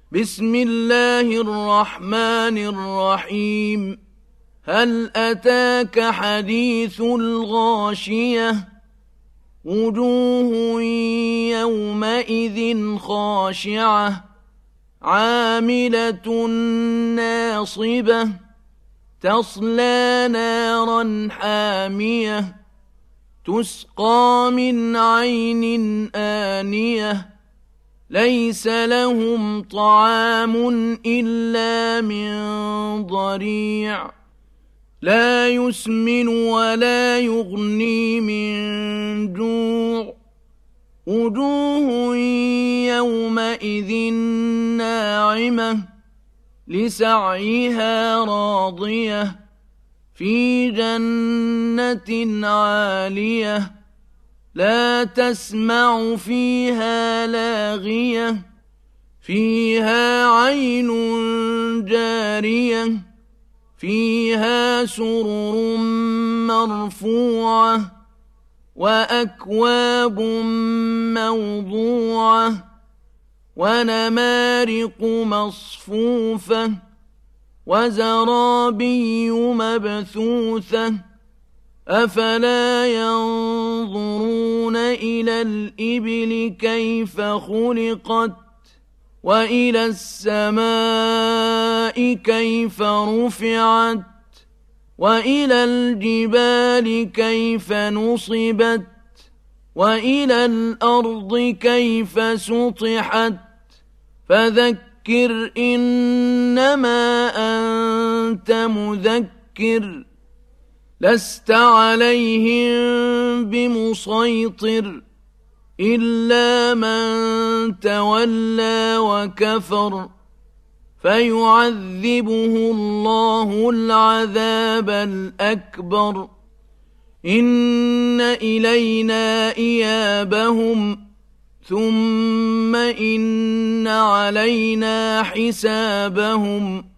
بسم الله الرحمن الرحيم هل أتاك حديث الغاشية وجوه يومئذ خاشعة عاملة ناصبة تصلى نارا حامية تسقى من عين آنية ليس لهم طعام إلا من ضريع لا يسمن ولا يغني من جوع وجوه يومئذ ناعمة لسعيها راضية في جنة عالية لا تسمع فيها لاغية فيها عين جارية فيها سرر مرفوعة وأكواب موضوعة ونمارق مصفوفة وزرابي مبثوثة أفلا ينظرون إلى الإبل كيف خلقت وإلى السماء كيف رفعت وإلى الجبال كيف نصبت وإلى الأرض كيف سطحت فذكر إنما أنت مذكر لست عليهم بمسيطر إلا من تولى وكفر فيعذبه الله العذاب الأكبر إن إلينا إيابهم ثم إن علينا حسابهم